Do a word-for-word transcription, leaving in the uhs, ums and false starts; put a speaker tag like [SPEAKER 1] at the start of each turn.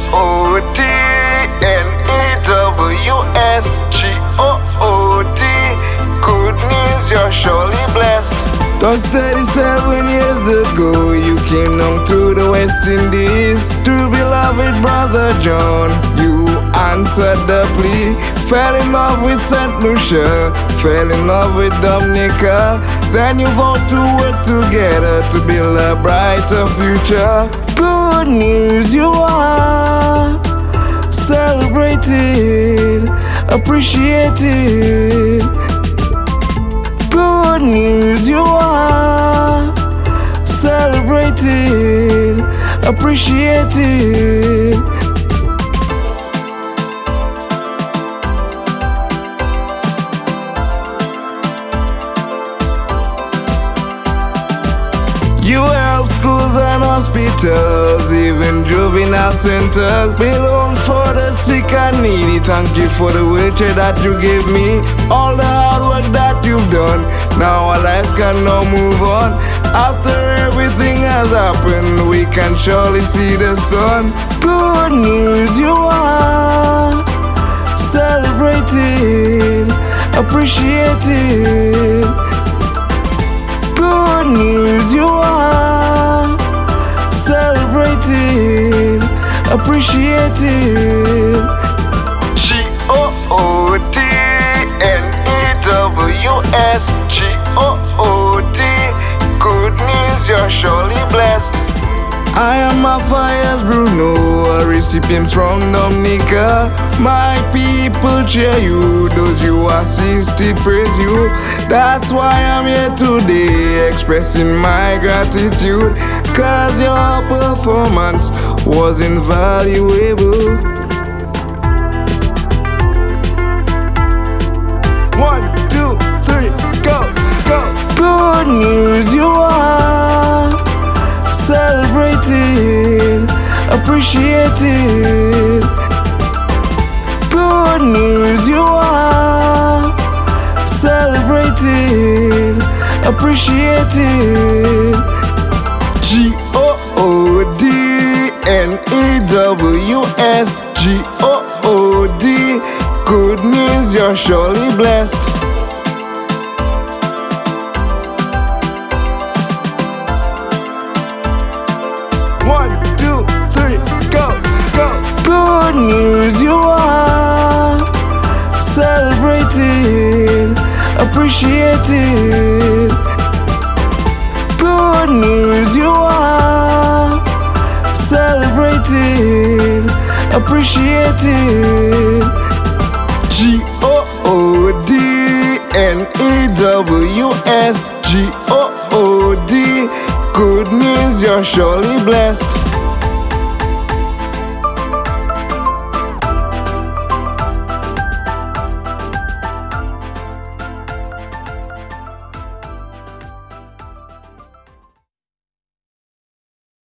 [SPEAKER 1] O D N E W S G O O D. Good news, you're surely blessed. Just thirty-seven years ago, you came down to the West Indies to beloved brother John. You answered the plea, fell in love with Saint Lucia, fell in love with Dominica. Then you vowed to work together to build a brighter future. Good news, you are celebrated, appreciated. Good news, you are celebrated, appreciated. You help schools and hospitals, even juvenile centers, build homes for the sick and needy. Thank you for the wheelchair that you gave me, all the hard work that you've done. Now our lives can now move on. After everything has happened, we can surely see the sun. Good news, you are celebrated, appreciated. Good news, you are celebrated, appreciated. G O O D N E W S G O O D. Good news, you're surely blessed. I am Matthias Bruno, a recipient from Dominica. My people cheer you, those you assist, praise you. That's why I'm here today, expressing my gratitude, cause your performance was invaluable. One, two, three, go, go. Good news, you are celebrated, appreciated. Good news, you are celebrated, appreciated. G O O D N E W S G O O D. Good news, you're surely blessed. One, two, three, go, go. Good news, you are celebrated, appreciated. Good news, you are celebrated, appreciated. G O O D N E W S G O O D. Good news, you're surely blessed.